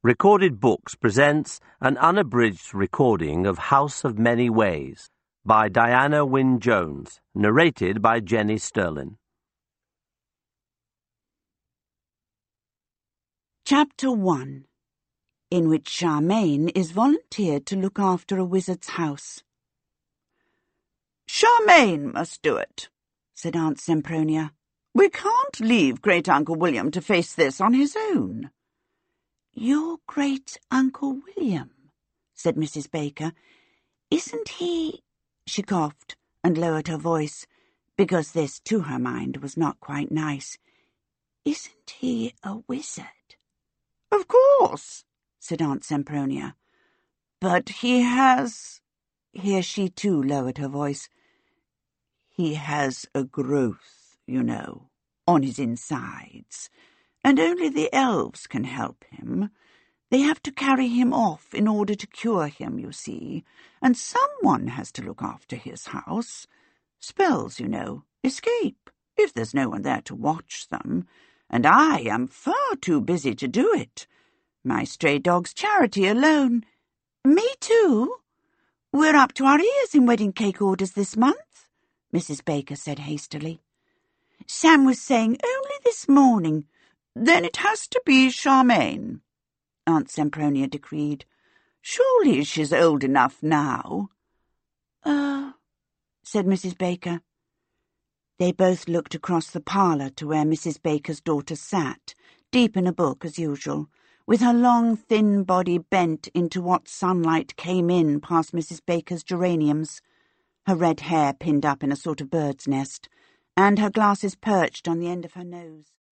Recorded Books presents an unabridged recording of House of Many Ways by Diana Wynne Jones, narrated by Jenny Sterling. Chapter 1, in which Charmaine is volunteered to look after a wizard's house. "Charmaine must do it," said Aunt Sempronia. "We can't leave Great-Uncle William to face this on his own." "Your Great-Uncle William," said Mrs. Baker. "Isn't he—" She coughed and lowered her voice, because this, to her mind, was not quite nice. "Isn't he a wizard?" "Of course," said Aunt Sempronia. "But he has—" Here she too lowered her voice. "He has a growth, you know, on his insides, and only the elves can help him. They have to carry him off in order to cure him, you see, and someone has to look after his house. Spells, you know, escape, if there's no one there to watch them, and I am far too busy to do it. My stray dog's charity alone—" "Me too. We're up to our ears in wedding cake orders this month," Mrs. Baker said hastily. "Sam was saying only this morning—" "Then it has to be Charmaine," Aunt Sempronia decreed. "Surely she's old enough now." Said Mrs. Baker. They both looked across the parlour to where Mrs. Baker's daughter sat, deep in a book as usual, with her long, thin body bent into what sunlight came in past Mrs. Baker's geraniums, her red hair pinned up in a sort of bird's nest, and her glasses perched on the end of her nose.